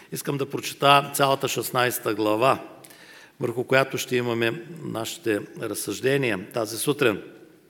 Искам да прочита цялата 16 глава, върху която ще имаме нашите разсъждения тази сутрин.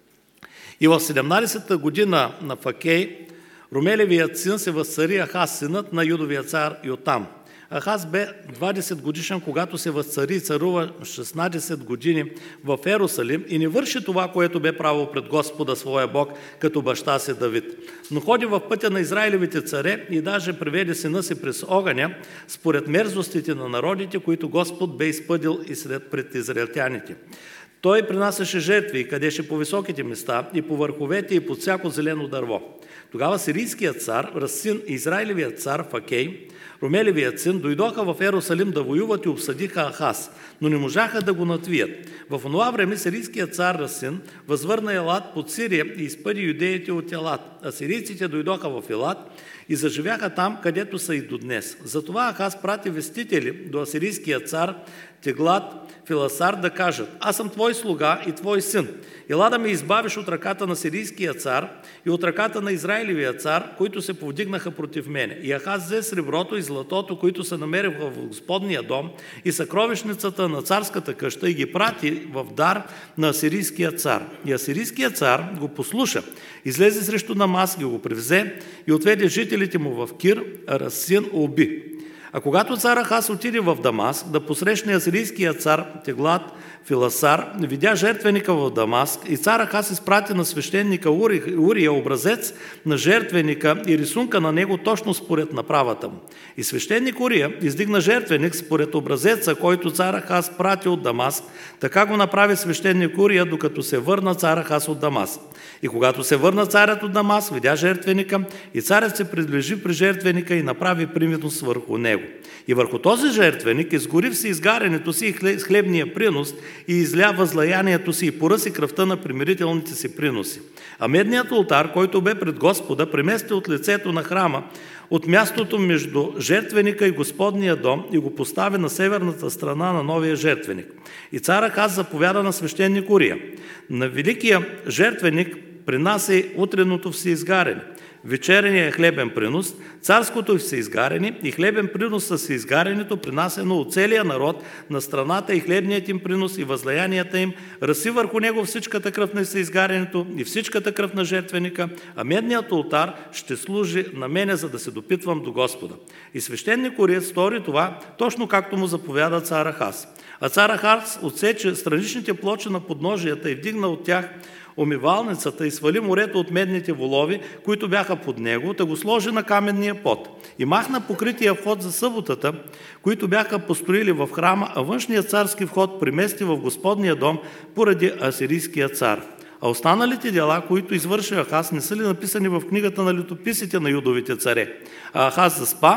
И в 17-та година на Факей, Ромелевият син, се възцари Ахаз, синът на Юдовия цар Йотам. Ахаз бе 20 годишен, когато се възцари и царува 16 години в Ерусалим и не върши това, което бе правил пред Господа своя Бог, като баща си Давид. Но ходи в пътя на Израилевите царе и даже приведе сина си през огъня, според мерзостите на народите, които Господ бе изпъдил и пред израелтяните. Той принасяше жертви и кадеше по високите места, и по върховете, и под всяко зелено дърво. Тогава сирийският цар Расин и израилевият цар Факей, Ромелевият син, дойдоха в Ерусалим да воюват и обсъдиха Ахаз, но не можаха да го надвият. В онова време сирийският цар Расин възвърна Елат под Сирия и изпъди юдеите от Елат, а сирийците дойдоха в Елат и заживяха там, където са и до днес. Затова Ахаз прати вестители до асирийския цар Теглат Филасар да кажат: аз съм твой слуга и твой син. Ела да ме избавиш от ръката на сирийския цар и от ръката на Израилевия цар, които се повдигнаха против мене. И Ахаз взе среброто и златото, които се намериха в Господния дом, и съкровищницата на царската къща, и ги прати в дар на асирийския цар. И асирийският цар го послуша, излезе срещу Дамаск, го привзе и отведе жителите му в Кир, а Расин уби. А когато цар Ахаз отиде в Дамаск да посрещне асирийския цар Теглат Филасар, видя жертвеника в Дамаск, и цар Ахаз изпрати на свещеника Урия образец на жертвеника и рисунка на него точно според направата му. И свещеник Урия издигна жертвеник според образеца, който цар Ахаз прати от Дамаск. Така го направи свещеник Урия, докато се върна цар Ахаз от Дамаск. И когато се върна царят от Дамаск, видя жертвеника, и царят се приближи при жертвеника и направи принос върху него. И върху този жертвеник изгори всеизгарянето си и хлебния принос, и изля възлаянието си, и поръси кръвта на примирителните си приноси. А медният олтар, който бе пред Господа, премести от лицето на храма, от мястото между жертвеника и Господния дом, и го постави на северната страна на новия жертвеник. И цар Ахаз заповяда на свещеник Урия: на великия жертвеник принася утреното всеизгаряне, вечерния хлебен принос, царското всеизгаряне и хлебен принос със всеизгарянето, принасено от целия народ на страната, и хлебният им принос и възлаянията им, разси върху него всичката кръв на всеизгарянето и всичката кръв на жертвеника, а медният олтар ще служи на мене, за да се допитвам до Господа. И свещеник Урия стори това, точно както му заповяда цар Ахаз. А цар Ахаз отсече страничните плочи на подножията и вдигна от тях умивалницата и свали морето от медните волови, които бяха под него, да го сложи на каменния под. И махна покрития вход за съботата, които бяха построили в храма, а външният царски вход премести в Господния дом поради асирийския цар. А останалите дела, които извърши Ахаз, не са ли написани в книгата на летописите на юдовите царе? А Ахаз заспа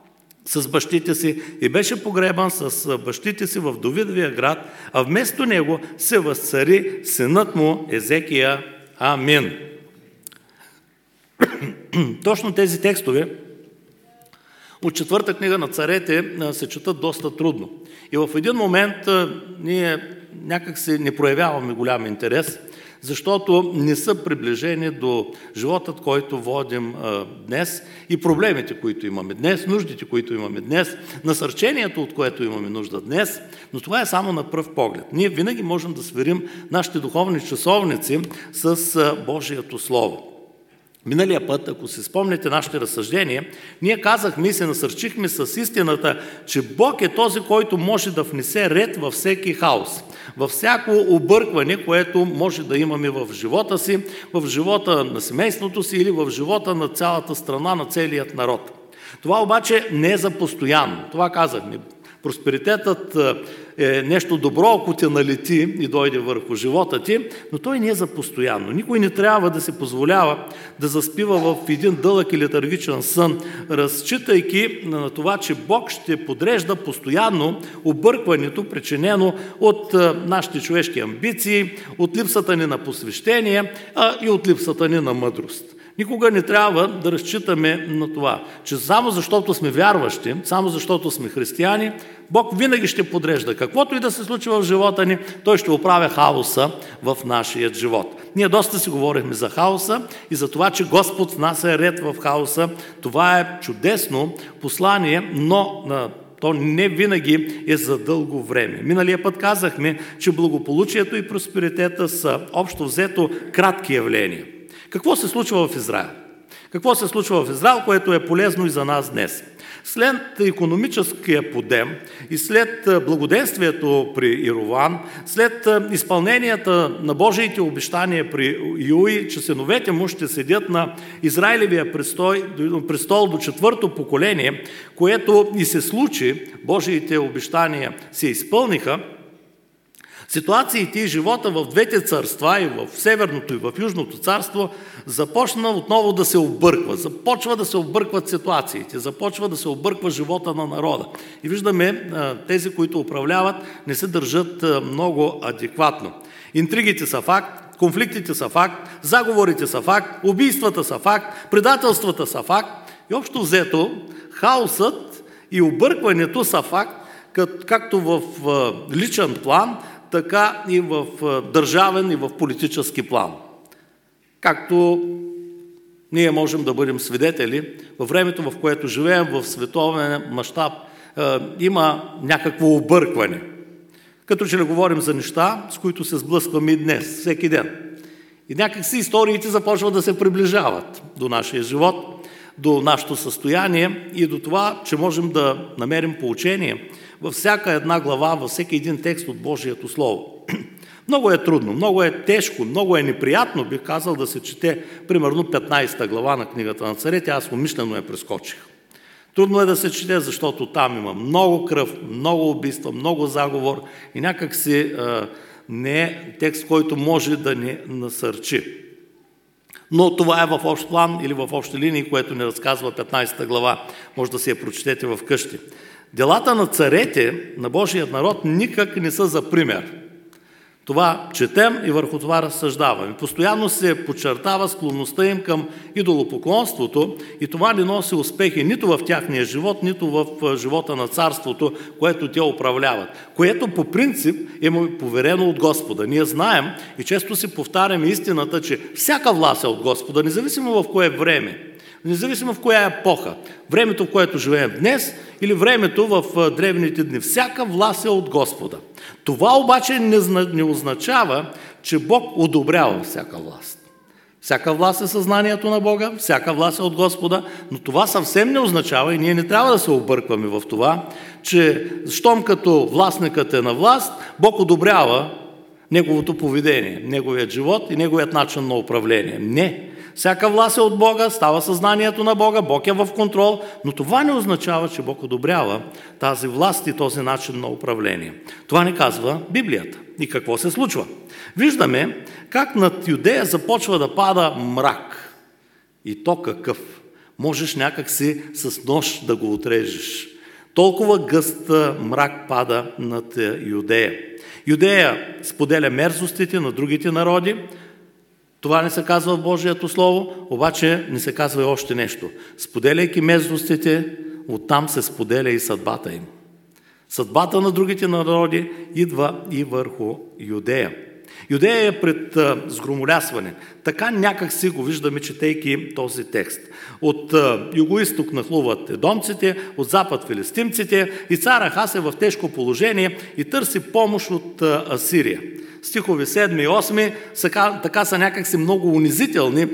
с бащите си и беше погребан с бащите си в Давидовия град, а вместо него се възцари синът му Езекия. Амин. Точно тези текстове от четвърта книга на царете се четат доста трудно. И в един момент ние някак се не проявяваме голям интерес, защото не са приближени до животът, който водим днес, и проблемите, които имаме днес, нуждите, които имаме днес, насърчението, от което имаме нужда днес, но това е само на пръв поглед. Ние винаги можем да сверим нашите духовни часовници с Божието Слово. Миналия път, ако си спомните нашите разсъждения, ние казахме и се насърчихме с истината, че Бог е този, който може да внесе ред във всеки хаос, във всяко объркване, което може да имаме в живота си, в живота на семейството си или в живота на цялата страна, на целият народ. Това обаче не е за постоянно. Това казахме. Просперитетът е нещо добро, ако те налети и дойде върху живота ти, но той не е за постоянно. Никой не трябва да се позволява да заспива в един дълъг и летаргичен сън, разчитайки на това, че Бог ще подрежда постоянно объркването, причинено от нашите човешки амбиции, от липсата ни на посвещение, и от липсата ни на мъдрост. Никога не трябва да разчитаме на това, че само защото сме вярващи, само защото сме християни, Бог винаги ще подрежда. Каквото и да се случи в живота ни, Той ще оправя хаоса в нашия живот. Ние доста си говорихме за хаоса и за това, че Господ внася ред в хаоса. Това е чудесно послание, но то не винаги е за дълго време. Миналия път казахме, че благополучието и просперитета са общо взето кратки явления. Какво се случва в Израел? Какво се случва в Израел, което е полезно и за нас днес? След икономическия подем и след благоденствието при Ирован, след изпълненията на Божиите обещания при Юи, че синовете му ще седят на Израилевия престол до 4-то поколение, което и се случи, Божиите обещания се изпълниха, ситуациите и живота в двете царства, и в Северното, и в Южното царство, започна отново да се обърква. Започва да се объркват ситуациите, започва да се обърква живота на народа. И виждаме, тези, които управляват, не се държат много адекватно. Интригите са факт, конфликтите са факт, заговорите са факт, убийствата са факт, предателствата са факт. И общо взето, хаосът и объркването са факт, както в личен план, така и в държавен и в политически план. Както ние можем да бъдем свидетели, във времето, в което живеем в световен мащаб, има някакво объркване. Като че ли говорим за неща, с които се сблъскваме и днес, всеки ден. И някакси историите започват да се приближават до нашия живот, до нашето състояние и до това, че можем да намерим поучение във всяка една глава, във всеки един текст от Божието Слово. Много е трудно, много е тежко, много е неприятно, бих казал, да се чете, примерно, 15 глава на книгата на царете, аз умишлено я прескочих. Трудно е да се чете, защото там има много кръв, много убийства, много заговор и някак си не е текст, който може да ни насърчи. Но това е в общ план или в общи линии, което ни разказва 15 глава. Може да си я прочетете в къщи. Делата на царете на Божият народ никак не са за пример. Това четем и върху това разсъждаваме. Постоянно се подчертава склонността им към идолопоклонството и това не носи успехи нито в тяхния живот, нито в живота на царството, което те управляват. Което по принцип е му поверено от Господа. Ние знаем и често си повтаряме истината, че всяка власт е от Господа, независимо в кое време. Независимо в коя епоха, времето, в което живеем днес или времето в древните дни. Всяка власт е от Господа. Това обаче не означава, че Бог одобрява всяка власт. Всяка власт е съзнанието на Бога, всяка власт е от Господа, но това съвсем не означава и ние не трябва да се объркваме в това, че щом като властникът е на власт, Бог одобрява неговото поведение, неговият живот и неговият начин на управление. Не. Всяка власт е от Бога, става съзнанието на Бога, Бог е в контрол, но това не означава, че Бог одобрява тази власт и този начин на управление. Това не казва Библията. И какво се случва? Виждаме как над Юдея започва да пада мрак. И то какъв? Можеш някакси с нож да го отрежеш. Толкова гъст мрак пада над Юдея. Юдея споделя мерзостите на другите народи. Това не се казва в Божието Слово, обаче не се казва и още нещо. Споделяйки мерзостите, оттам се споделя и съдбата им. Съдбата на другите народи идва и върху Юдея. Юдея е пред сгромолясване. Така някак си го виждаме, четейки този текст. От югоизток нахлуват едомците, от запад филистимците и цар Ахаз е в тежко положение и търси помощ от Асирия. Стихове 7 и 8 така са някакси много унизителни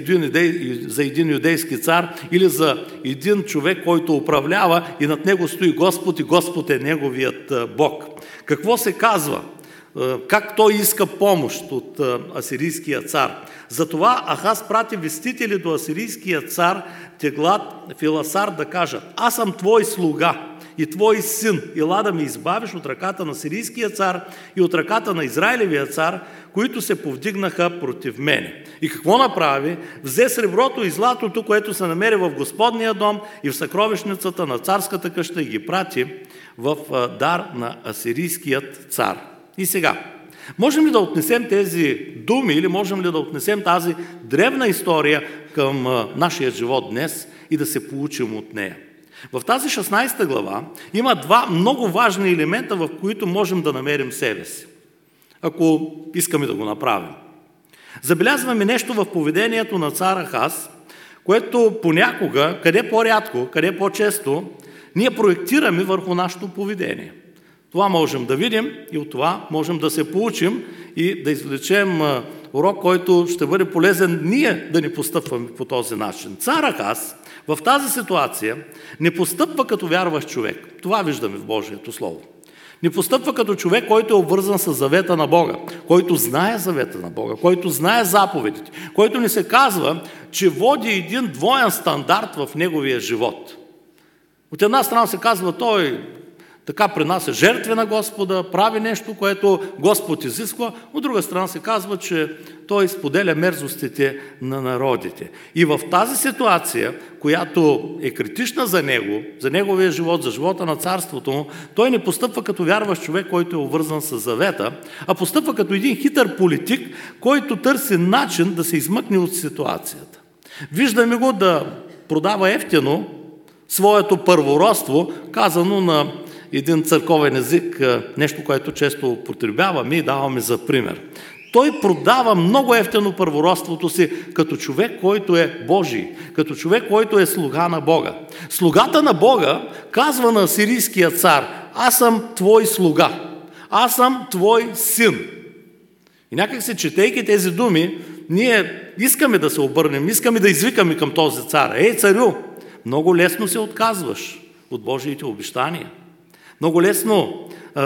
за един юдейски цар или за един човек, който управлява и над него стои Господ и Господ е неговият Бог. Какво се казва? Как той иска помощ от асирийския цар? Затова Ахаз прати вестители до асирийския цар Теглат Филасар да кажат: аз съм твой слуга и твой син, ела да ме избавиш от ръката на сирийския цар и от ръката на Израилевия цар, които се повдигнаха против мене. И какво направи? Взе среброто и златото, което се намери в Господния дом и в съкровищницата на царската къща и ги прати в дар на асирийският цар. И сега, Можем ли да отнесем тези думи или можем ли да отнесем тази древна история към нашия живот днес и да се получим от нея? В тази 16 глава има два много важни елемента, в които можем да намерим себе си, ако искаме да го направим. Забелязваме нещо в поведението на цар Ахаз, което понякога, къде по-рядко, къде по-често, ние проектираме върху нашето поведение. Това можем да видим и от това можем да се получим и да извлечем урок, който ще бъде полезен ние да не постъпваме по този начин. Цар Ахаз в тази ситуация не постъпва като вярващ човек. Това виждаме в Божието Слово. Не постъпва като човек, който е обвързан с завета на Бога, който знае завета на Бога, който знае заповедите, който ни се казва, че води един двоен стандарт в неговия живот. От една страна се казва, той така принася жертви на Господа, прави нещо, което Господ изисква. От друга страна се казва, че той споделя мерзостите на народите. И в тази ситуация, която е критична за него, за неговия живот, за живота на царството му, той не постъпва като вярващ човек, който е обвързан с завета, а постъпва като един хитър политик, който търси начин да се измъкне от ситуацията. Виждаме го да продава евтино своето първородство, казано на един църковен език, нещо, което често употребяваме и даваме за пример. Той продава много евтино първородството си като човек, който е Божий, като човек, който е слуга на Бога. Слугата на Бога казва на асирийския цар: аз съм твой слуга, аз съм твой син. И някак се, четейки тези думи, ние искаме да се обърнем, искаме да извикаме към този цар: ей, царю, много лесно се отказваш от Божиите обещания. Много лесно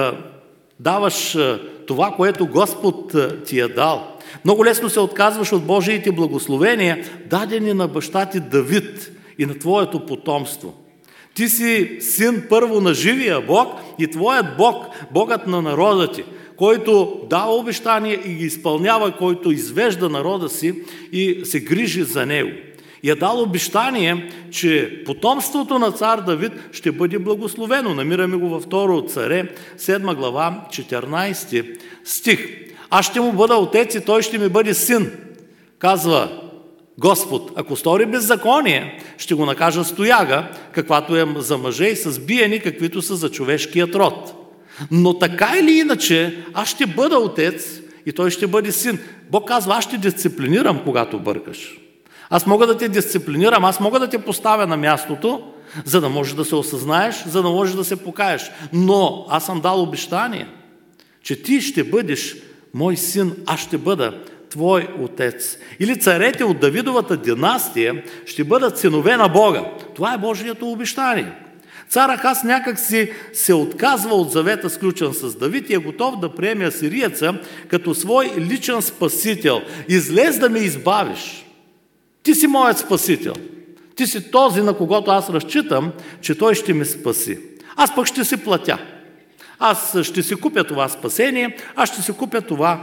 даваш това, което Господ ти е дал. Много лесно се отказваш от Божиите благословения, дадени на баща ти Давид и на твоето потомство. Ти си син първо на живия Бог и твоят Бог, Богът на народа ти, който дава обещания и ги изпълнява, който извежда народа си и се грижи за него. И е дал обещание, че потомството на цар Давид ще бъде благословено. Намираме го във 2 Царе, 7 глава, 14 стих. Аз ще му бъда отец и той ще ми бъде син, казва Господ. Ако стори беззаконие, ще го накажа с тояга, каквато е за мъже, и с биени, каквито са за човешкият род. Но така или иначе, аз ще бъда отец и той ще бъде син. Бог казва: аз ще дисциплинирам, когато бъркаш. Аз мога да те дисциплинирам, аз мога да те поставя на мястото, за да можеш да се осъзнаеш, за да можеш да се покаеш. Но аз съм дал обещание, че ти ще бъдеш мой син, аз ще бъда твой отец. Или царете от Давидовата династия ще бъдат синове на Бога. Това е Божието обещание. Цар Ахаз някак си се отказва от завета, сключен с Давид, и е готов да приеме асирийца като свой личен спасител. Излез да ме избавиш. Ти си моят спасител. Ти си този, на когото аз разчитам, че той ще ме спаси. Аз пък ще си платя. Аз ще си купя това спасение, аз ще си купя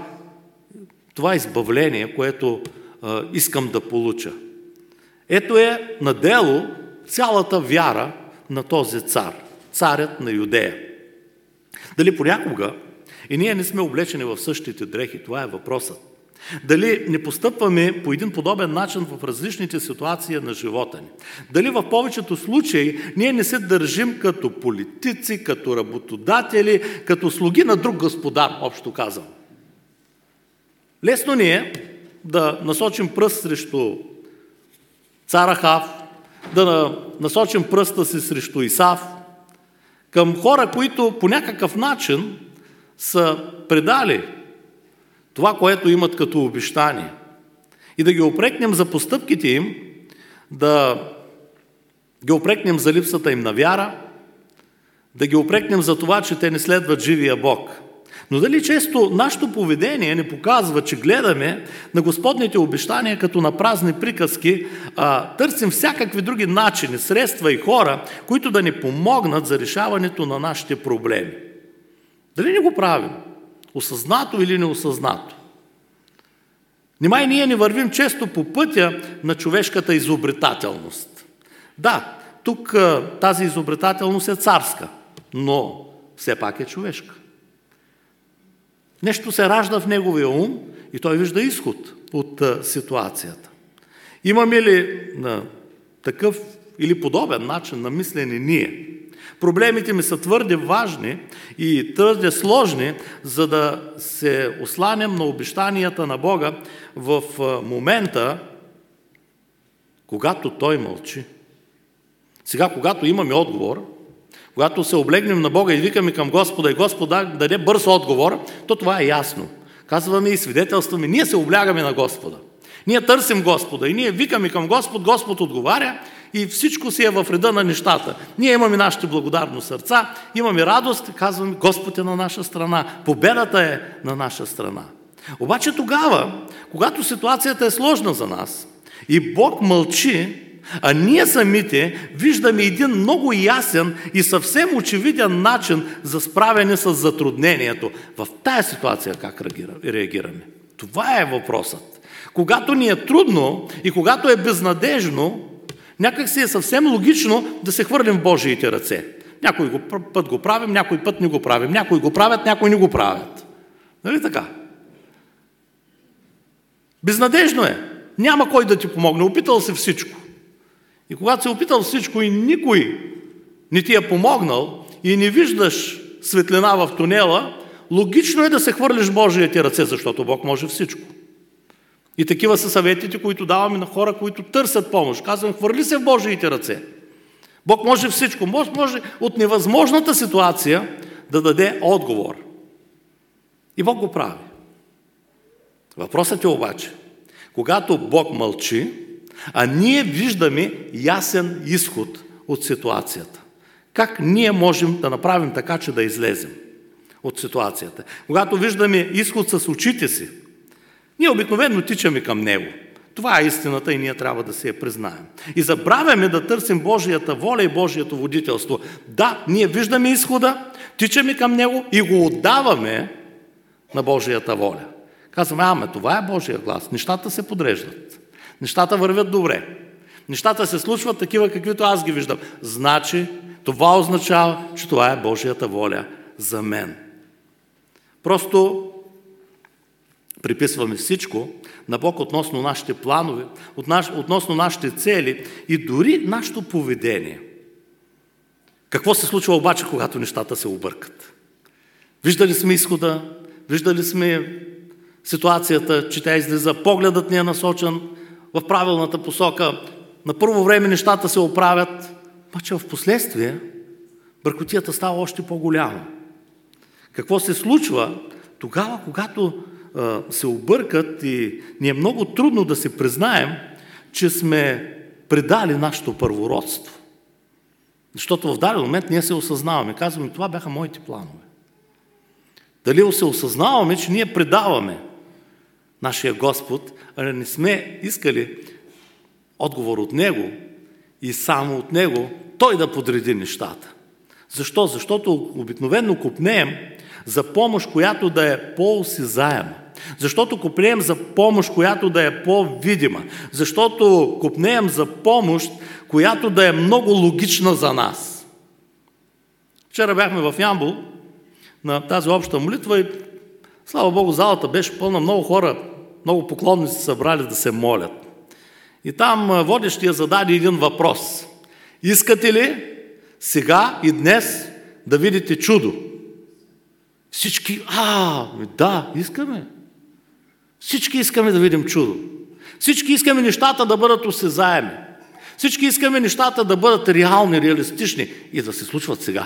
това избавление, което искам да получа. Ето е на дело цялата вяра на този цар, царят на Юдея. Дали понякога и ние не сме облечени в същите дрехи, това е въпросът. Дали не постъпваме по един подобен начин в различните ситуации на живота ни? Дали в повечето случаи ние не се държим като политици, като работодатели, като слуги на друг господар, общо казвам? Лесно ни е да насочим пръст срещу цар Ахав, да насочим пръста си срещу Исав, към хора, които по някакъв начин са предали това, което имат като обещание, и да ги упрекнем за постъпките им, да ги упрекнем за липсата им на вяра, да ги упрекнем за това, че те не следват живия Бог. Но дали често нашето поведение не показва, че гледаме на Господните обещания като на празни приказки, търсим всякакви други начини, средства и хора, които да ни помогнат за решаването на нашите проблеми? Дали не го правим? Осъзнато или неосъзнато? Нима и ние не вървим често по пътя на човешката изобретателност. Да, тук тази изобретателност е царска, но все пак е човешка. Нещо се ражда в неговия ум и той вижда изход от ситуацията. Имаме ли такъв или подобен начин на мислене ние? Проблемите ми са твърде важни и твърде сложни, за да се осланям на обещанията на Бога в момента, когато Той мълчи. Сега, когато имаме отговор, когато се облегнем на Бога и викаме към Господа и Господа даде бърз отговор, то това е ясно. Казваме и свидетелстваме, ние се облягаме на Господа. Ние търсим Господа и ние викаме към Господ, Господ отговаря и всичко си е в реда на нещата. Ние имаме нашите благодарни сърца, имаме радост, казваме, Господ е на наша страна, победата е на наша страна. Обаче тогава, когато ситуацията е сложна за нас и Бог мълчи, а ние самите виждаме един много ясен и съвсем очевиден начин за справяне с затруднението. В тая ситуация как реагираме? Това е въпросът. Когато ни е трудно и когато е безнадежно, някак си е съвсем логично да се хвърлим в Божиите ръце. Някой път го правим, някой път не го правим. Някой го правят, някой не го правят. Нали така? Безнадежно е. Няма кой да ти помогне. Опитал си всичко. И когато си опитал всичко и никой не ти е помогнал и не виждаш светлина в тунела, логично е да се хвърлиш в Божиите ръце, защото Бог може всичко. И такива са съветите, които даваме на хора, които търсят помощ. Казвам, хвърли се в Божиите ръце. Бог може всичко. Може от невъзможната ситуация да даде отговор. И Бог го прави. Въпросът е обаче, когато Бог мълчи, а ние виждаме ясен изход от ситуацията. Как ние можем да направим така, че да излезем от ситуацията? Когато виждаме изход с очите си, ние обикновено тичаме към него. Това е истината и ние трябва да си я признаем. И забравяме да търсим Божията воля и Божието водителство. Да, ние виждаме изхода, тичаме към него и го отдаваме на Божията воля. Казваме, това е Божия глас. Нещата се подреждат. Нещата вървят добре. Нещата се случват такива, каквито аз ги виждам. Значи, това означава, че това е Божията воля за мен. Просто приписваме всичко на Бог относно нашите планове, относно нашите цели и дори нашето поведение. Какво се случва обаче, когато нещата се объркат? Виждали сме изхода, виждали сме ситуацията, че тя излиза, погледът ни е насочен в правилната посока. На първо време нещата се оправят, обаче в последствие бъркотията става още по-голяма. Какво се случва тогава, когато се объркат и ни е много трудно да се признаем, че сме предали нашето първородство. Защото в даден момент ние се осъзнаваме, казваме, това бяха моите планове. Дали се осъзнаваме, че ние предаваме нашия Господ, а не сме искали отговор от Него и само от Него Той да подреди нещата. Защо? Защото обикновено копнеем за помощ, която да е по-осезаема. Защото копнеем за помощ, която да е по-видима. Защото копнеем за помощ, която да е много логична за нас. Вчера бяхме в Ямбол на тази обща молитва и слава Богу, залата беше пълна, много хора, много поклонници се събрали да се молят. И там водещия зададе един въпрос. Искате ли сега и днес да видите чудо? Всички, да, искаме. Всички искаме да видим чудо. Всички искаме нещата да бъдат осезаеми. Всички искаме нещата да бъдат реални, реалистични и да се случват сега.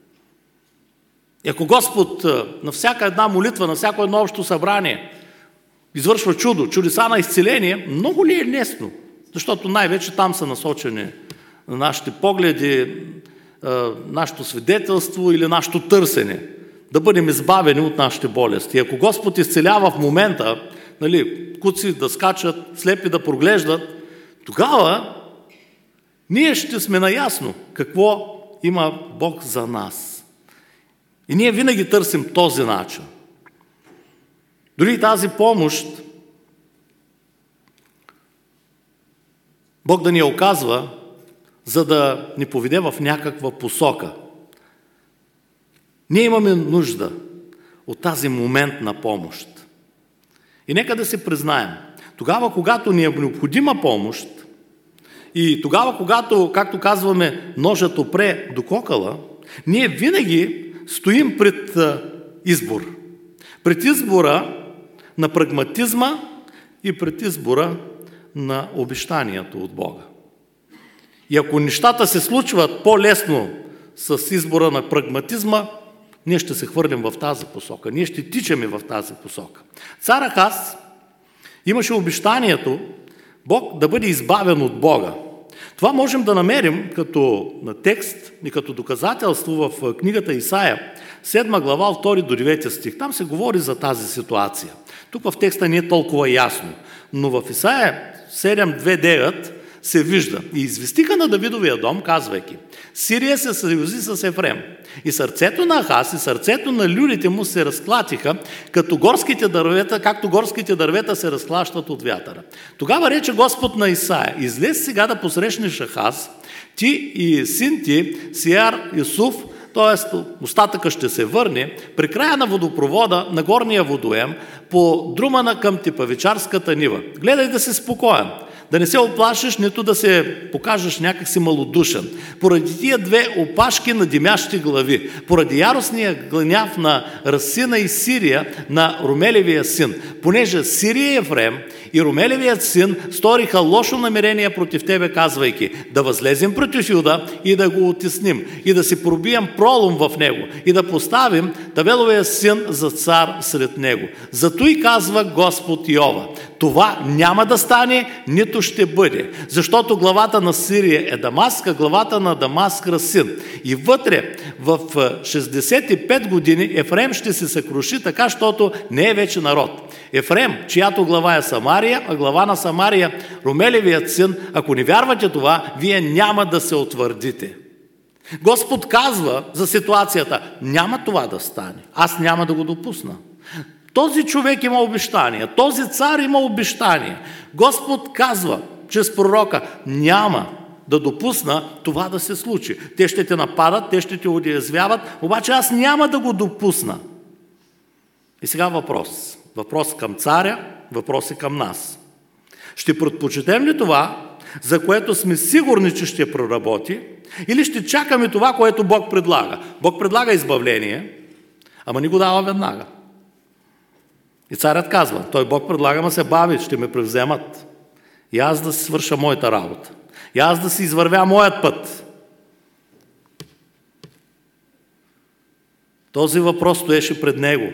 И ако Господ на всяка една молитва, на всяко едно общо събрание извършва чудо, чудеса на изцеление, много ли е лесно? Защото най-вече там са насочени нашите погледи, нашето свидетелство или нашето търсене, да бъдем избавени от нашите болести. Ако Господ изцелява в момента, куци да скачат, слепи да проглеждат, тогава ние ще сме наясно какво има Бог за нас. И ние винаги търсим този начин. Дори тази помощ Бог да ни я оказва, за да ни поведе в някаква посока. Ние имаме нужда от тази моментна помощ. И нека да се признаем, тогава, когато ни е необходима помощ и тогава, когато, както казваме, ножът опре до кокала, ние винаги стоим пред избор. Пред избора на прагматизма и пред избора на обещанието от Бога. И ако нещата се случват по-лесно с избора на прагматизма, ние ще се хвърлим в тази посока. Ние ще тичаме в тази посока. Цар Ахаз имаше обещанието Бог да бъде избавен от Бога. Това можем да намерим като текст и като доказателство в книгата Исаия, 7 глава, 2 до 9 стих. Там се говори за тази ситуация. Тук в текста не е толкова ясно, но в Исаия 7:2-9 се вижда: и известиха на Давидовия дом, казвайки: Сирия се съюзи с Ефрем. И сърцето на Ахаз и сърцето на люлите му се разклатиха, както горските дървета се разклащат от вятъра. Тогава рече Господ на Исаия: излез сега да посрещнеш Ахаз, ти и син ти Сиар Юсуф, т.е. остатъка ще се върне, при края на водопровода на горния водоем, по друмана към Типавичарската нива. Гледай да си спокоен, да не се оплашиш, нито да се покажеш някакси малодушен. Поради тия две опашки на димящи глави, поради яростния гняв на Расина и Сирия на Румелевия син, понеже Сирия и Ефрем и Румелевият син сториха лошо намерение против тебе, казвайки: да възлезем против Юда и да го оттесним, и да си пробием пролом в него, и да поставим Давеловия син за цар сред него. Зато и казва Господ Йова: това няма да стане, нито ще бъде, защото главата на Сирия е Дамаск, а главата на Дамаск Расин. И вътре в 65 години Ефрем ще се съкруши така, защото не е вече народ. Ефрем, чиято глава е Самария, а глава на Самария Румелевият син, ако не вярвате това, вие няма да се утвърдите. Господ казва за ситуацията: няма това да стане, аз няма да го допусна. Този човек има обещание, този цар има обещание. Господ казва чрез пророка: няма да допусна това да се случи. Те ще те нападат, те ще те уязвяват, обаче аз няма да го допусна. И сега въпрос. Въпрос към царя, въпрос и към нас. Ще предпочетем ли това, за което сме сигурни, че ще проработи, или ще чакаме това, което Бог предлага? Бог предлага избавление, ама не го дава веднага. И царят казва: той Бог предлага, ма се бави, ще ме превземат. И аз да си свърша моята работа. И аз да си извървя моят път. Този въпрос стоеше пред него.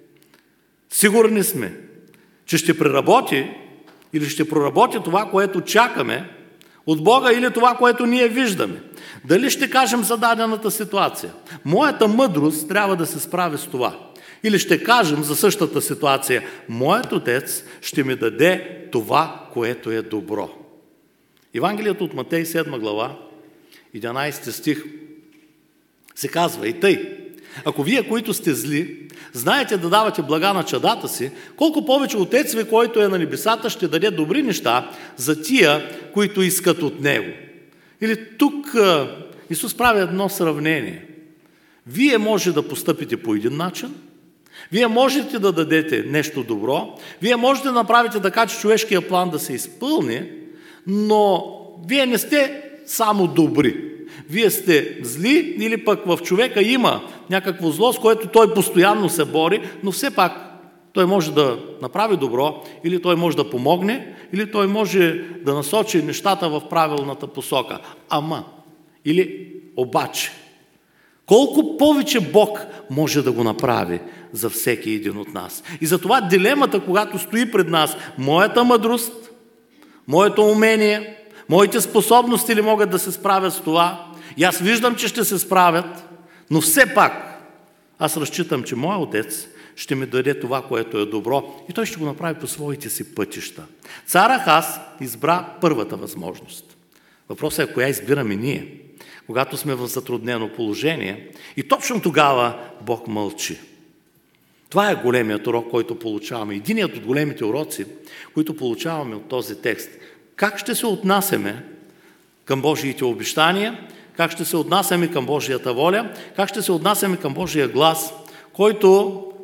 Сигурни сме, че ще преработи или ще проработи това, което чакаме от Бога, или това, което ние виждаме. Дали ще кажем за дадената ситуация: моята мъдрост трябва да се справи с това. Или ще кажем за същата ситуация: моят отец ще ми даде това, което е добро. Евангелието от Матей 7 глава, 11 стих се казва: и тъй, ако вие, които сте зли, знаете да давате блага на чадата си, колко повече Отец ви, който е на небесата, ще даде добри неща за тия, които искат от Него. Или тук Исус прави едно сравнение. Вие може да постъпите по един начин, вие можете да дадете нещо добро, вие можете да направите така, че човешкия план да се изпълни, но вие не сте само добри. Вие сте зли, или пък в човека има някакво зло, с което той постоянно се бори, но все пак той може да направи добро, или той може да помогне, или той може да насочи нещата в правилната посока. Ама, или обаче, колко повече Бог може да го направи за всеки един от нас. И затова дилемата, когато стои пред нас: моята мъдрост, моето умение, моите способности ли могат да се справят с това? И аз виждам, че ще се справят, но все пак аз разчитам, че моят Отец ще ми даде това, което е добро, и той ще го направи по своите си пътища. Цар Ахаз избра първата възможност. Въпросът е: коя избираме ние, когато сме в затруднено положение? И точно тогава Бог мълчи. Това е големият урок, който получаваме. Единият от големите уроци, които получаваме от този текст. Как ще се отнасяме към Божиите обещания, как ще се отнасяме към Божията воля, как ще се отнасяме към Божия глас, който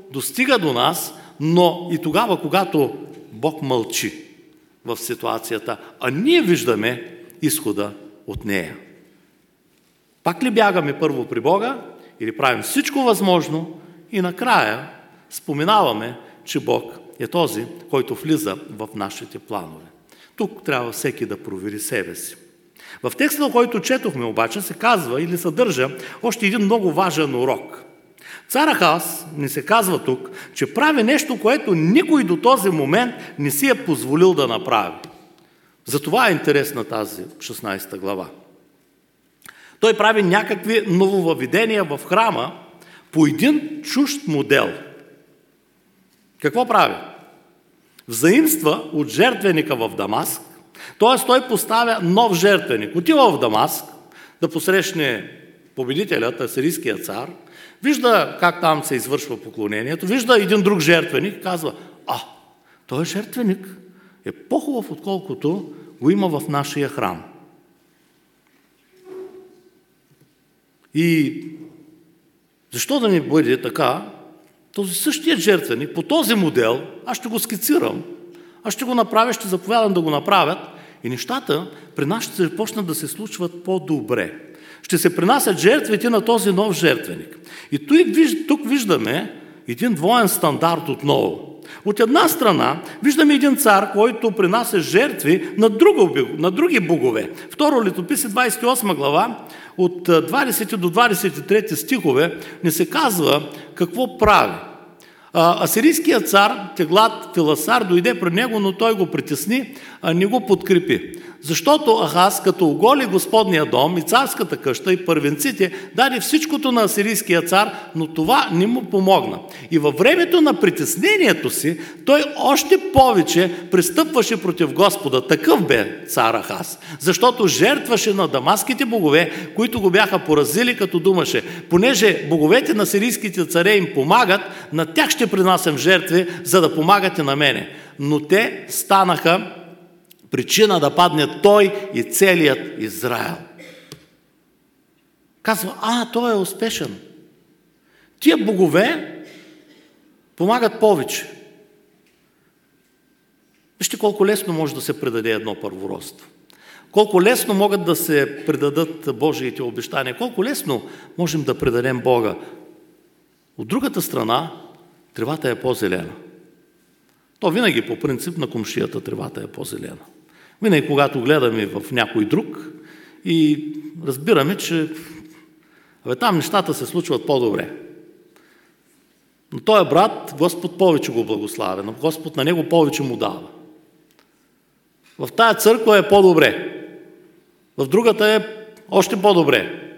достига до нас, но и тогава, когато Бог мълчи в ситуацията, а ние виждаме изхода от нея. Пак ли бягаме първо при Бога или правим всичко възможно и накрая споменаваме, че Бог е този, който влиза в нашите планове. Тук трябва всеки да провери себе си. В текста, който четохме обаче, се казва или съдържа още един много важен урок. Цар Ахаз ни се казва тук, че прави нещо, което никой до този момент не си е позволил да направи. Затова е интересна тази 16 глава. Той прави някакви нововъведения в храма по един чужд модел. Какво прави? Взаимства от жертвеника в Дамаск, т.е. той поставя нов жертвеник. Отива в Дамаск да посрещне победителят, асирийския цар, вижда как там се извършва поклонението, вижда един друг жертвеник, казва, този жертвеник е по-хубав, отколкото го има в нашия храм. И защо да не бъде така? Този същия жертвеник, по този модел, аз ще го скицирам, аз ще го направя, ще заповядам да го направят и нещата при нас ще започнат да се случват по-добре. Ще се принасят жертвите на този нов жертвеник. И тук виждаме един двоен стандарт отново. От една страна виждаме един цар, който принася жертви на други богове. Второ Летописи 28 глава, от 20 до 23 стихове, не се казва какво прави. Асирийският цар Теглат Пилесар дойде при него, но той го притесни, не го подкрепи. Защото Ахаз, като оголи Господния дом и царската къща и първенците, даде всичкото на асирийския цар, но това не му помогна. И във времето на притеснението си, той още повече пристъпваше против Господа. Такъв бе цар Ахаз, защото жертваше на дамаските богове, които го бяха поразили, като думаше, понеже боговете на сирийските царе им помагат, на тях ще принасям жертви, за да помагате на мене. Но те станаха причина да падне той и целият Израел. Казва, той е успешен. Тия богове помагат повече. Вижте колко лесно може да се предаде едно първородство. Колко лесно могат да се предадат Божиите обещания. Колко лесно можем да предадем Бога. От другата страна, тревата е по-зелена. То винаги по принцип на комшията тревата е по-зелена. Винаги когато гледаме в някой друг и разбираме, че там нещата се случват по-добре. Но този брат, Господ повече го благославя, но Господ на него повече му дава. В тая църква е по-добре, в другата е още по-добре.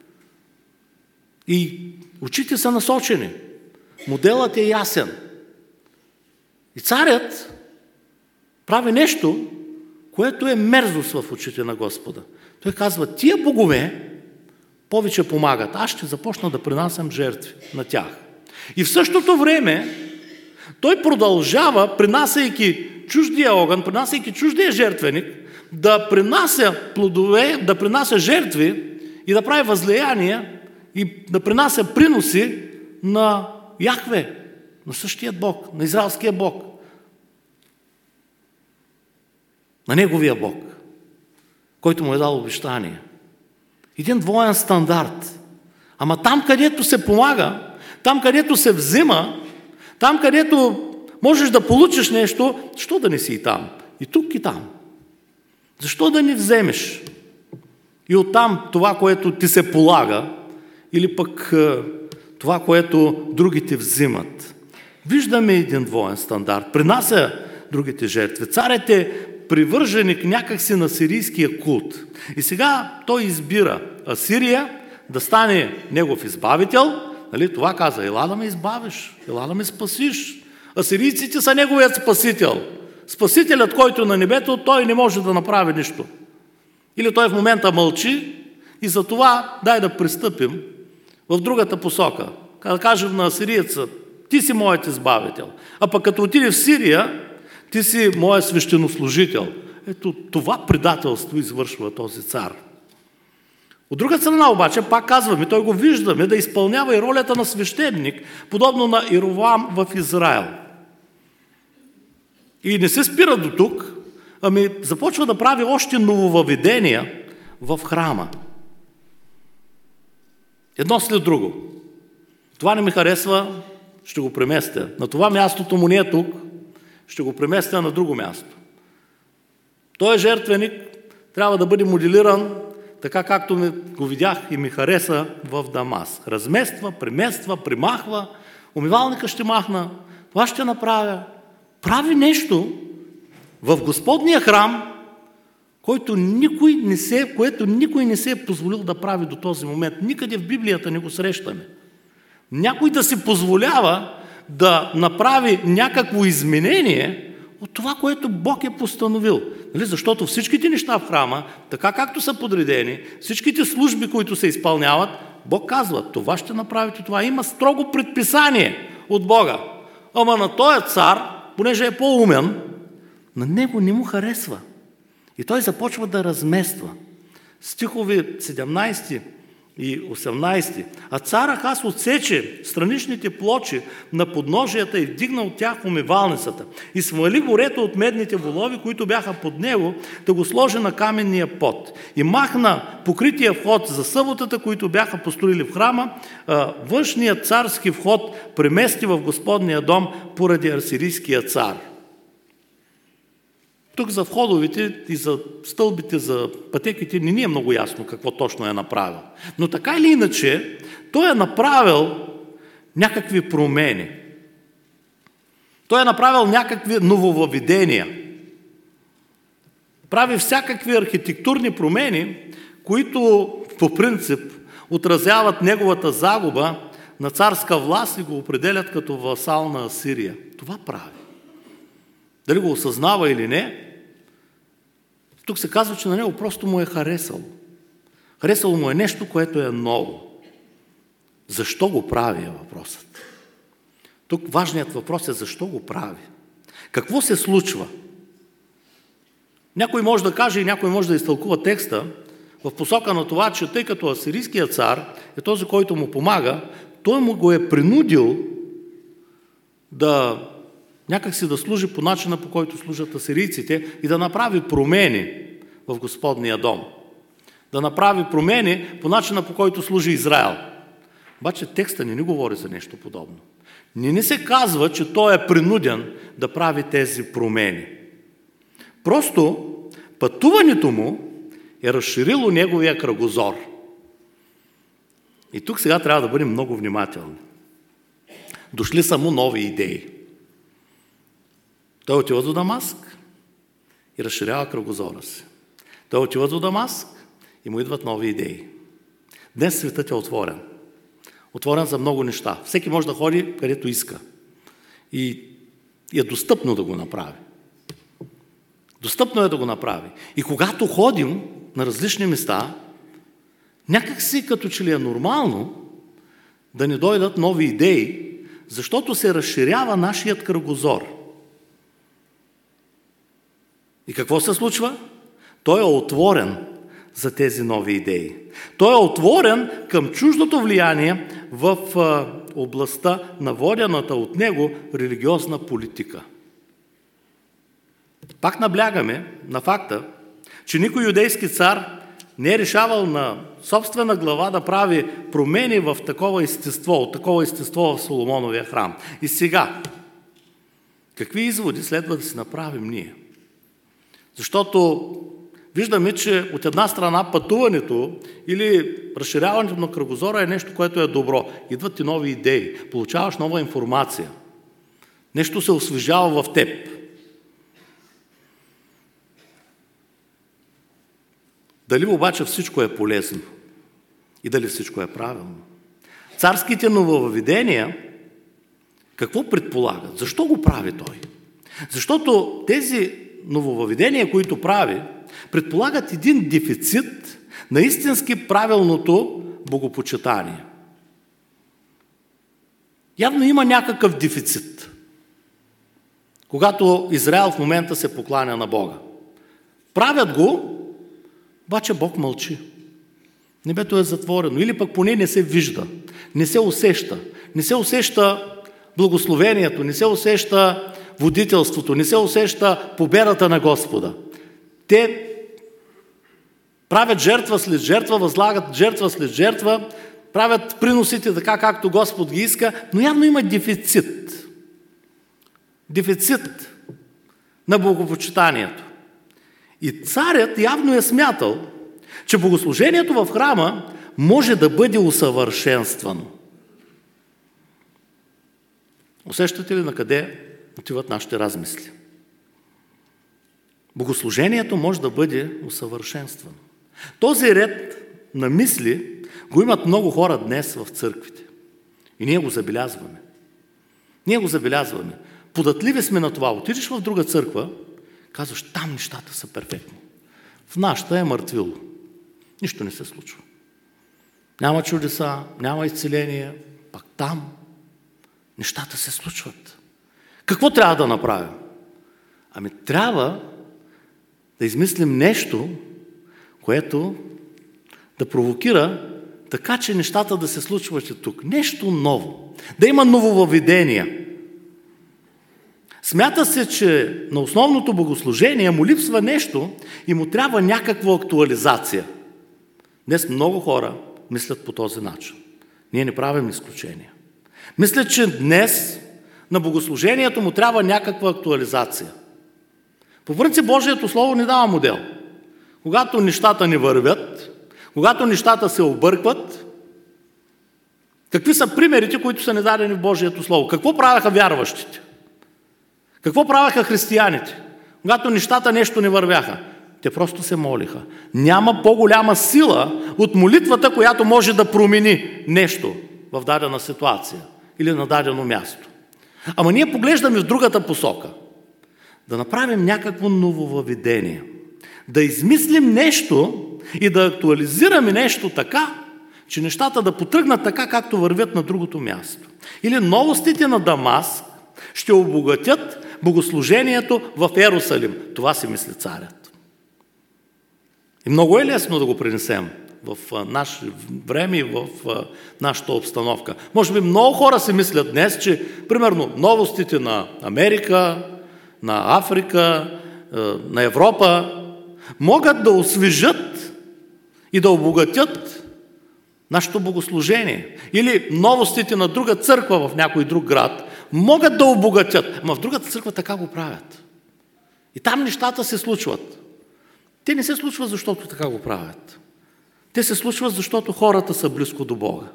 И очите са насочени. Моделът е ясен. И царят прави нещо, което е мерзост в очите на Господа. Той казва, тия богове повече помагат. Аз ще започна да принасям жертви на тях. И в същото време той продължава, принасяйки чуждия огън, принасяйки чуждия жертвеник, да принася плодове, да принася жертви и да прави възлияния и да принася приноси на Яхве, на същия Бог, на израелския Бог. На неговия Бог, който му е дал обещание. Един двоен стандарт. Ама там, където се помага, там, където се взима, там, където можеш да получиш нещо, защо да не си и там? И тук, и там. Защо да не вземеш? И оттам това, което ти се полага, или пък това, което другите взимат. Виждаме един двоен стандарт. Принася другите жертви. Царят е привърженик някакси на сирийския култ. И сега той избира Асирия да стане негов избавител. Нали? Това каза, ела да ме избавиш, ела да ме спасиш. Асирийците са неговият спасител. Спасителят, който е на небето, той не може да направи нищо. Или той в момента мълчи и за това дай да пристъпим в другата посока. Да кажем на асириеца, ти си моят избавител. А пък като отиде в Сирия, ти си моят свещенослужител. Ето това предателство извършва този цар. От друга страна обаче, пак казваме, той го виждаме да изпълнява и ролята на свещеник, подобно на Ировоам в Израел. И не се спира до тук, ами започва да прави още нововъведения в храма. Едно след друго. Това не ми харесва, ще го преместя. На това мястото му не е тук, ще го преместя на друго място. Той е жертвеник, трябва да бъде моделиран така, както го видях и ми хареса в Дамас. Размества, премества, примахва, умивалника ще махна, това ще направя. Прави нещо в Господния храм, което никой не се е позволил да прави до този момент. Никъде в Библията не го срещаме. Някой да си позволява да направи някакво изменение от това, което Бог е постановил. Нали? Защото всичките неща в храма, така както са подредени, всичките служби, които се изпълняват, Бог казва, това ще направите, това. Има строго предписание от Бога. Ама на този цар, понеже е по-умен, на него не му харесва. И той започва да размества. Стихове 17 и 18. А цар Ахаз отсече страничните плочи на подножията и вдигна от тях умивалницата. И свали горето от медните волови, които бяха под него, да го сложи на каменния под. И махна покрития вход за съботата, които бяха построили в храма. Външният царски вход премести в Господния дом поради асирийския цар. Тук за входовете и за стълбите, за пътеките не ни е много ясно какво точно е направил. Но така или иначе, той е направил някакви промени. Той е направил някакви нововъведения. Прави всякакви архитектурни промени, които по принцип отразяват неговата загуба на царска власт и го определят като васал на Асирия. Това прави. Дали го осъзнава или не, тук се казва, че на него просто му е харесало. Харесало му е нещо, което е ново. Защо го прави е въпросът. Тук важният въпрос е защо го прави. Какво се случва? Някой може да каже и някой може да изтълкува текста в посока на това, че тъй като асирийският цар е този, който му помага, той му го е принудил да някак си да служи по начина, по който служат асирийците и да направи промени в Господния дом. Да направи промени по начина, по който служи Израел. Обаче текста не ни говори за нещо подобно. Не се казва, че той е принуден да прави тези промени. Просто пътуването му е разширило неговия кръгозор. И тук сега трябва да бъдем много внимателни. Дошли са му нови идеи. Той отива до Дамаск и разширява кръгозора си. Той отива до Дамаск и му идват нови идеи. Днес светът е отворен. Отворен за много неща. Всеки може да ходи където иска. И е достъпно да го направи. Достъпно е да го направи. И когато ходим на различни места, някак си като че ли е нормално да ни дойдат нови идеи, защото се разширява нашият кръгозор. И какво се случва? Той е отворен за тези нови идеи. Той е отворен към чуждото влияние в областта на водената от него религиозна политика. Пак наблягаме на факта, че никой юдейски цар не е решавал на собствена глава да прави промени в такова естество, от такова естество в Соломоновия храм. И сега, какви изводи следва да си направим ние? Защото виждаме, че от една страна пътуването или разширяването на кръгозора е нещо, което е добро. Идват ти нови идеи, получаваш нова информация. Нещо се освежава в теб. Дали обаче всичко е полезно и дали всичко е правилно? Царските нововъведения какво предполагат? Защо го прави той? Защото тези нововъведения, които прави, предполагат един дефицит на истински правилното богопочитание. Явно има някакъв дефицит, когато Израел в момента се покланя на Бога. Правят го, обаче Бог мълчи. Небето е затворено. Или пък поне не се вижда. Не се усеща. Не се усеща благословението, не се усеща водителството, не се усеща победата на Господа. Те правят жертва след жертва, възлагат жертва след жертва, правят приносите така, както Господ ги иска, но явно има дефицит. Дефицит на богопочитанието. И царят явно е смятал, че богослужението в храма може да бъде усъвършенствано. Усещате ли на къде отиват нашите размисли? Богослужението може да бъде усъвършенствано. Този ред на мисли го имат много хора днес в църквите. И ние го забелязваме. Ние го забелязваме. Податливи сме на това. Отидеш в друга църква, казваш, там нещата са перфектни. В нашата е мъртвило. Нищо не се случва. Няма чудеса, няма изцеление, пак там нещата се случват. Какво трябва да направим? Ами трябва да измислим нещо, което да провокира така, че нещата да се случват и тук. Нещо ново. Да има нововъведения. Смята се, че на основното богослужение му липсва нещо и му трябва някаква актуализация. Днес много хора мислят по този начин. Ние не правим изключения. Мисля, че днес на богослужението му трябва някаква актуализация. По принцип Божието Слово ни дава модел. Когато нещата не вървят, когато нещата се объркват, какви са примерите, които са ни дадени в Божието Слово? Какво правяха вярващите? Какво правяха християните? Когато нещата нещо не вървяха, те просто се молиха. Няма по-голяма сила от молитвата, която може да промени нещо в дадена ситуация или на дадено място. Ама ние поглеждаме в другата посока. Да направим някакво нововъведение. Да измислим нещо и да актуализираме нещо така, че нещата да потръгнат така, както вървят на другото място. Или новостите на Дамаск ще обогатят богослужението в Йерусалим. Това си мисли царят. И много е лесно да го пренесем в наше време и в нашата обстановка. Може би много хора си мислят днес, че примерно новостите на Америка, на Африка, на Европа могат да освежат и да обогатят нашето богослужение. Или новостите на друга църква в някой друг град могат да обогатят. Ама в другата църква така го правят. И там нещата се случват. Те не се случват, защото така го правят. Те се случват, защото хората са близко до Бога.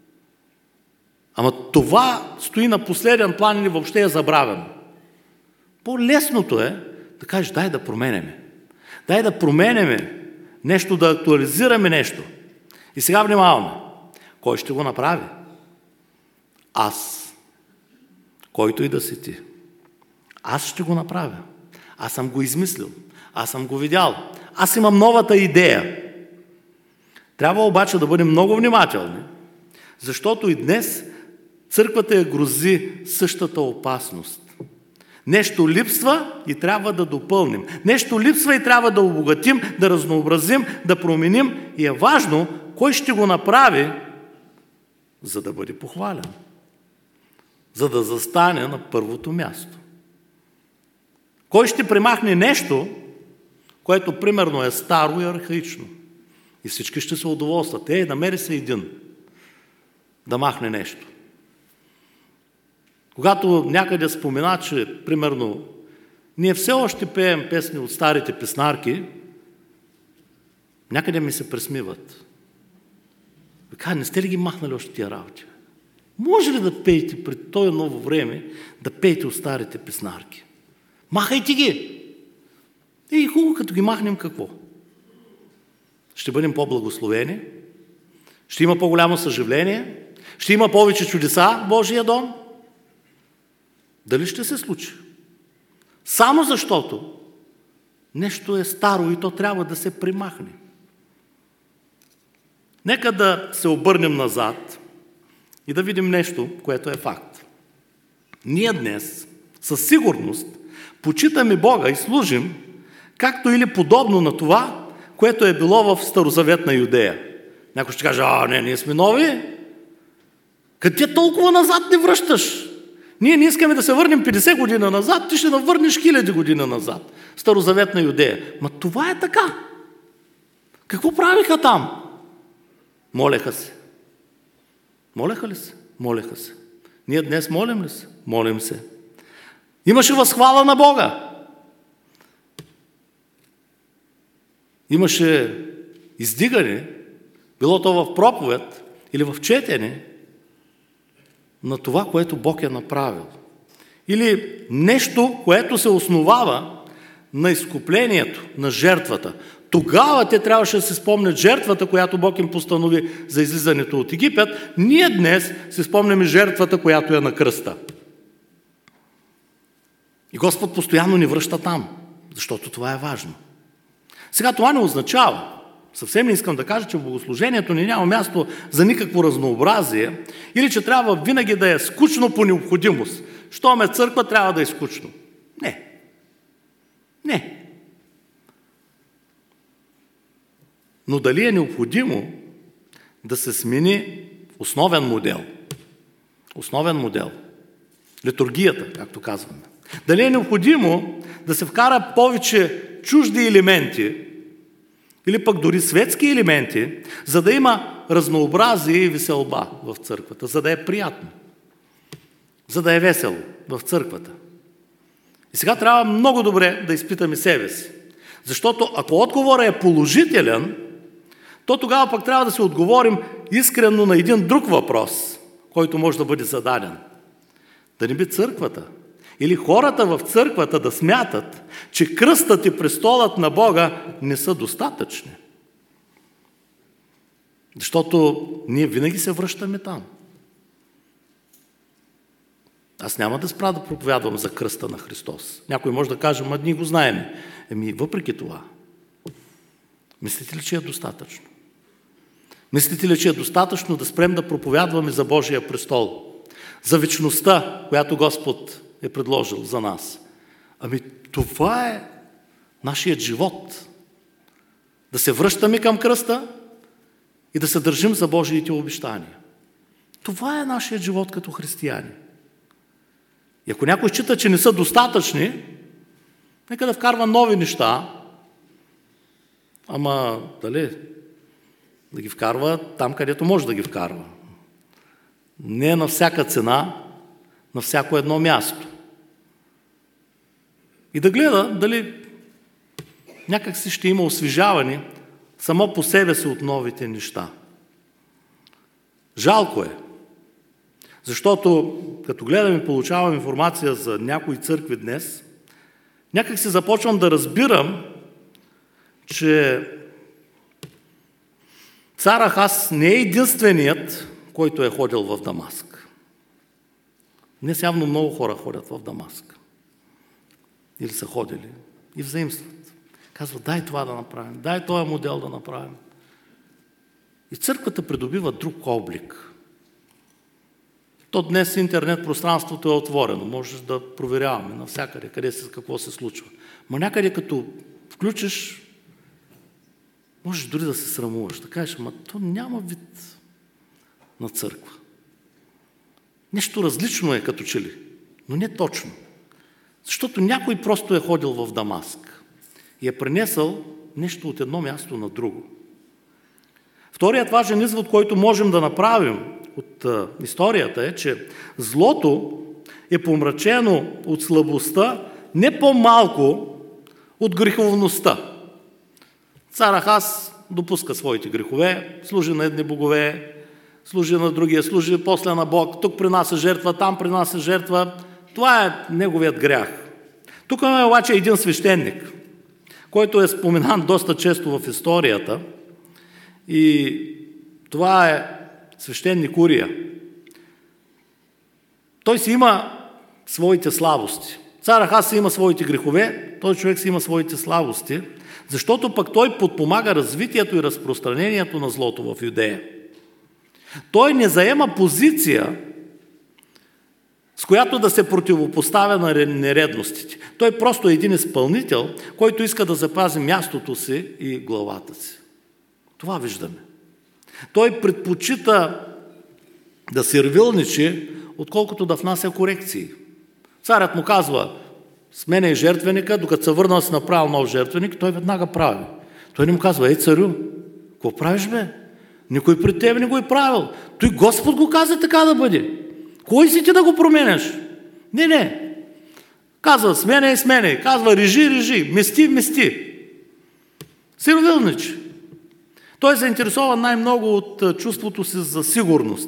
Ама това стои на последен план или въобще е забравено. По-лесното е да кажеш, дай да променяме. Дай да променяме нещо, да актуализираме нещо. И сега внимаваме. Кой ще го направи? Аз. Който и да си ти. Аз ще го направя. Аз съм го измислил. Аз съм го видял. Аз имам новата идея. Трябва обаче да бъдем много внимателни, защото и днес църквата я грози същата опасност. Нещо липсва и трябва да допълним. Нещо липсва и трябва да обогатим, да разнообразим, да променим. И е важно кой ще го направи, за да бъде похвален. За да застане на първото място. Кой ще премахне нещо, което примерно е старо и архаично. И всички ще се удоволстват. Намери се един да махне нещо. Когато някъде спомена, че примерно ние все още пеем песни от старите песнарки, някъде ми се пресмиват. Кажа, не сте ли ги махнали още тия работи? Може ли да пеете пред този ново време, да пеете от старите песнарки? Махайте ги! И хубаво, като ги махнем, какво? Ще бъдем по-благословени, ще има по-голямо съживление, ще има повече чудеса в Божия дом. Дали ще се случи? Само защото нещо е старо и то трябва да се примахне. Нека да се обърнем назад и да видим нещо, което е факт. Ние днес със сигурност почитаме Бога и служим, както или подобно на това, което е било в старозаветна Юдея. Някой ще каже, не, ние сме нови. Къде толкова назад не връщаш? Ние не искаме да се върнем 50 години назад, ти ще навърнеш 1000 години назад. Старозаветна Юдея. Ма това е така. Какво правиха там? Молеха се. Молеха ли се? Молеха се. Ние днес молим ли се? Молим се. Имаше възхвала на Бога. Имаше издигане, било то в проповед или в четене, на това, което Бог е направил. Или нещо, което се основава на изкуплението, на жертвата. Тогава те трябваше да се спомнят жертвата, която Бог им постанови за излизането от Египет. Ние днес се спомняме жертвата, която е на кръста. И Господ постоянно ни връща там, защото това е важно. Сега това не означава, съвсем не искам да кажа, че в богослужението ни няма място за никакво разнообразие или че трябва винаги да е скучно по необходимост. Щом е църква, трябва да е скучно. Не. Но дали е необходимо да се смени основен модел? Основен модел. Литургията, както казваме. Дали е необходимо да се вкара повече чужди елементи или пък дори светски елементи, за да има разнообразие и веселба в църквата, за да е приятно, за да е весело в църквата. И сега трябва много добре да изпитаме себе си. Защото ако отговорът е положителен, то тогава пък трябва да се отговорим искрено на един друг въпрос, който може да бъде зададен. Да не би църквата или хората в църквата да смятат, че кръстът и престолът на Бога не са достатъчни. Защото ние винаги се връщаме там. Аз няма да спра да проповядвам за кръста на Христос. Някой може да каже, ние го знаем. Въпреки това, мислите ли, че е достатъчно? Мислите ли, че е достатъчно да спрем да проповядваме за Божия престол? За вечността, която Господ е предложил за нас. Това е нашият живот. Да се връщаме към кръста и да се държим за Божиите обещания. Това е нашият живот като християни. И ако някой счита, че не са достатъчни, нека да вкарва нови неща, дали да ги вкарва там, където може да ги вкарва. Не на всяка цена, на всяко едно място. И да гледа дали някак си ще има освежаване само по себе си от новите неща. Жалко е, защото като гледам и получавам информация за някои църкви днес, някак си започвам да разбирам, че цар Ахаз не е единственият, който е ходил в Дамаск. Днес явно много хора ходят в Дамаск. Или са ходили и взаимстват. Казват, дай това да направим, дай този модел да направим. И църквата придобива друг облик. То днес интернет пространството е отворено. Можеш да проверяваме навсякъде, какво се случва. Но някъде като включиш, можеш дори да се срамуваш. Да кажеш, то няма вид на църква. Нещо различно е като че ли, но не точно. Защото някой просто е ходил в Дамаск и е пренесъл нещо от едно място на друго. Вторият важен извод, който можем да направим от историята е, че злото е помрачено от слабостта не по-малко от греховността. Цар Ахаз допуска своите грехове, служи на едни богове, служи на другия, служи после на Бог, тук принася жертва, там принася жертва. Това е неговият грях. Тук имаме обаче един свещеник, който е споменан доста често в историята и това е свещеник Урия. Той си има своите слабости. Цар Ахаз си има своите грехове, той човек си има своите слабости, защото пък той подпомага развитието и разпространението на злото в Юдея. Той не заема позиция, с която да се противопоставя на нередностите. Той просто е един изпълнител, който иска да запази мястото си и главата си. Това виждаме. Той предпочита да сервилничи, отколкото да внася корекции. Царят му казва: сменяй жертвеника, докато се върнал си направил нов жертвеник, той веднага прави. Той не му казва: ей, царю, какво правиш, бе? Никой пред тебе не го е правил. Той Господ го каза така да бъде. Кой си ти да го променяш? Не. Казва: сменяй. Казва: режи, мести. Сервилничи. Той е заинтересован най-много от чувството си за сигурност.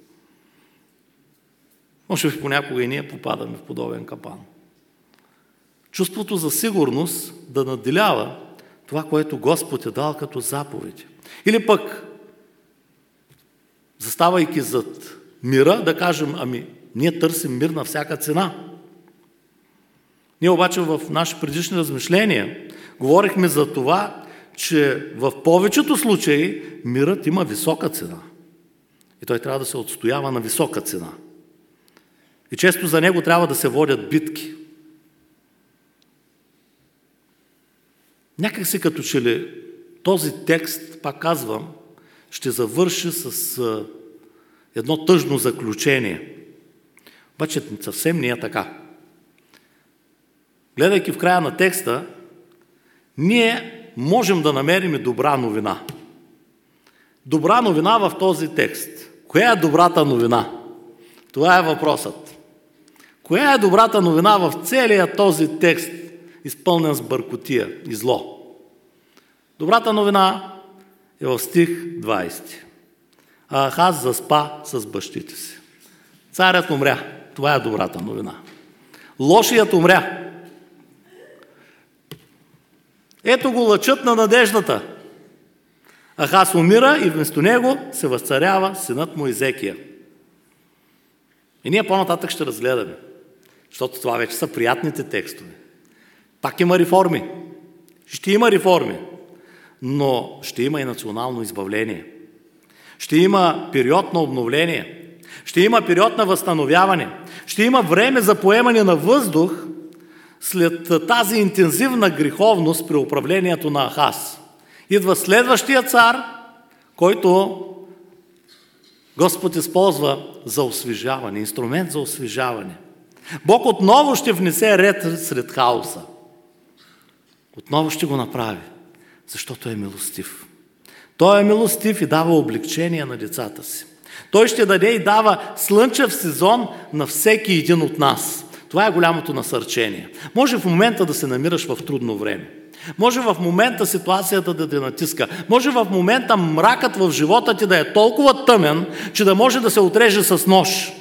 Може би понякога и ние попадаме в подобен капан. Чувството за сигурност да надделява това, което Господ е дал като заповеди. Или пък, заставайки зад мира, да кажем: ние търсим мир на всяка цена. Ние обаче в наши предишни размишления говорихме за това, че в повечето случаи мирът има висока цена. И той трябва да се отстоява на висока цена. И често за него трябва да се водят битки. Някак си като че ли този текст, пак казвам, ще завърши с едно тъжно заключение. Обаче съвсем не е така. Гледайки в края на текста, ние можем да намерим добра новина. Добра новина в този текст. Коя е добрата новина? Това е въпросът. Коя е добрата новина в целия този текст, изпълнен с бъркотия и зло? Добрата новина е в стих 20. А Ахаз заспа с бащите си. Царят умря. Това е добрата новина. Лошият умря. Ето го лъчът на надеждата. Ахаз умира и вместо него се възцарява синът му Езекия. И ние по-нататък ще разгледаме, защото това вече са приятните текстове. Пак има реформи. Ще има реформи, но ще има и национално избавление. Ще има период на обновление. Ще има период на възстановяване. Ще има време за поемане на въздух след тази интензивна греховност при управлението на Ахаз. Идва следващия цар, който Господ използва за освежаване, инструмент за освежаване. Бог отново ще внесе ред сред хаоса. Отново ще го направи, защото е милостив. Той е милостив и дава облегчение на децата си. Той ще даде и дава слънчев сезон на всеки един от нас. Това е голямото насърчение. Може в момента да се намираш в трудно време. Може в момента ситуацията да те натиска. Може в момента мракът в живота ти да е толкова тъмен, че да може да се отреже с нож.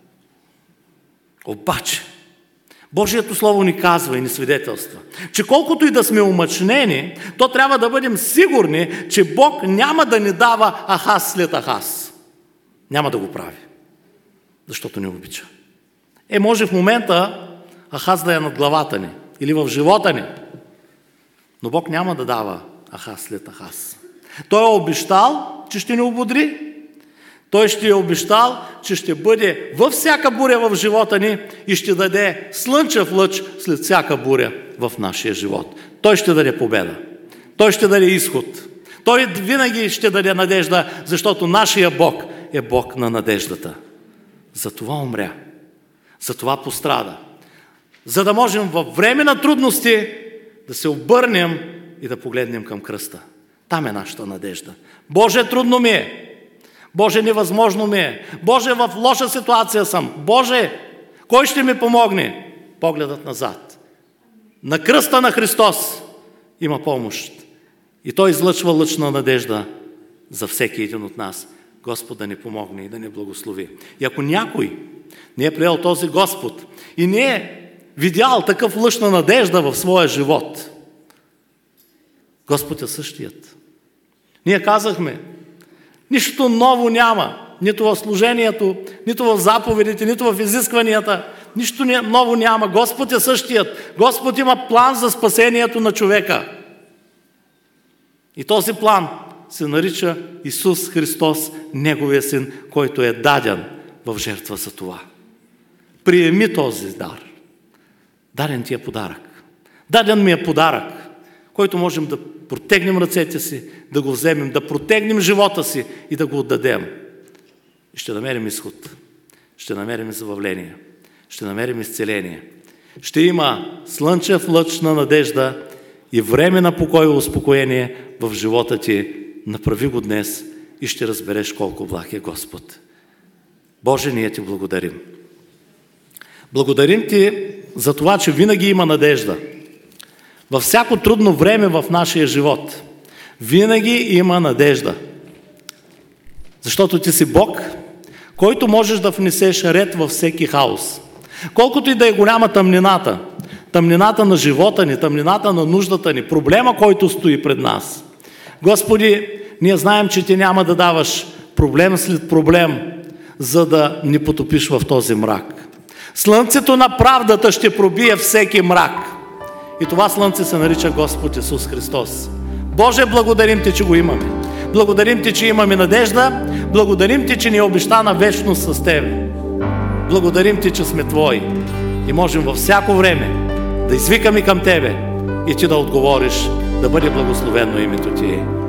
Обаче, Божието Слово ни казва и ни свидетелства, че колкото и да сме омъчнени, то трябва да бъдем сигурни, че Бог няма да ни дава Ахаз след Ахаз. Няма да го прави, защото не обича. Може в момента Ахаз да е над главата ни или в живота ни, но Бог няма да дава Ахаз след Ахаз. Той е обещал, че ще ни ободри. Той ще е обещал, че ще бъде във всяка буря в живота ни и ще даде слънчев лъч след всяка буря в нашия живот. Той ще даде победа. Той ще даде изход. Той винаги ще даде надежда, защото нашия Бог е Бог на надеждата. Затова умря. Затова пострада. За да можем във време на трудности да се обърнем и да погледнем към кръста. Там е нашата надежда. Боже, трудно ми е. Боже, невъзможно ми е. Боже, в лоша ситуация съм. Боже, кой ще ми помогне? Погледът назад. На кръста на Христос има помощ. И Той излъчва лъчна надежда за всеки един от нас. Господ да ни помогне и да ни благослови. И ако някой не е приел този Господ и не е видял такъв лъч на надежда в своя живот, Господ е същият. Ние казахме, нищо ново няма, нито в служението, нито в заповедите, нито в изискванията. Нищо ново няма. Господ е същият. Господ има план за спасението на човека. И този план се нарича Исус Христос, Неговия Син, който е даден в жертва за това. Приеми този дар. Даден ти е подарък. Даден ми е подарък, който можем да протегнем ръцете си, да го вземем, да протегнем живота си и да го отдадем. И ще намерим изход, ще намерим забавление, ще намерим изцеление. Ще има слънчев лъч на надежда и време на покой и успокоение в живота ти. Направи го днес и ще разбереш колко благ е Господ. Боже, ние ти благодарим. Благодарим ти за това, че винаги има надежда. Във всяко трудно време в нашия живот винаги има надежда. Защото ти си Бог, който можеш да внесеш ред във всеки хаос. Колкото и да е голяма тъмнината на живота ни, тъмнината на нуждата ни, проблема, който стои пред нас. Господи, ние знаем, че ти няма да даваш проблем след проблем, за да ни потопиш в този мрак. Слънцето на правдата ще пробие всеки мрак. И това слънце се нарича Господ Исус Христос. Боже, благодарим ти, че го имаме. Благодарим ти, че имаме надежда. Благодарим ти, че ни е обещана вечност с тебе. Благодарим ти, че сме твои. И можем във всяко време да извикаме към тебе и ти да отговориш, да бъде благословено името ти.